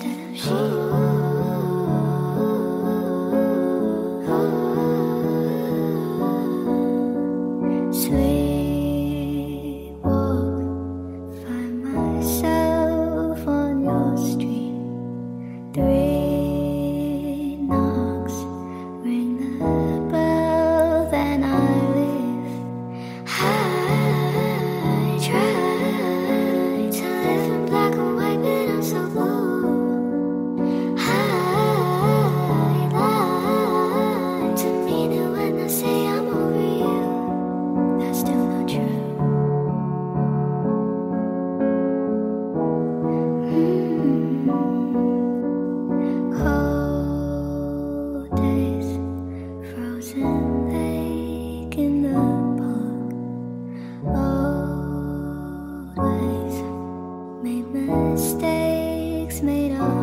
instead of she. Sweet walk, find myself on your street. 3 knocks, ring the bell, then I leave. I try to live in black and white, but I'm so blue. I lie to mean it when I say I'm over you. That's still not true. Cold days, frozen lake in the park. Old ways, made mistakes, made up.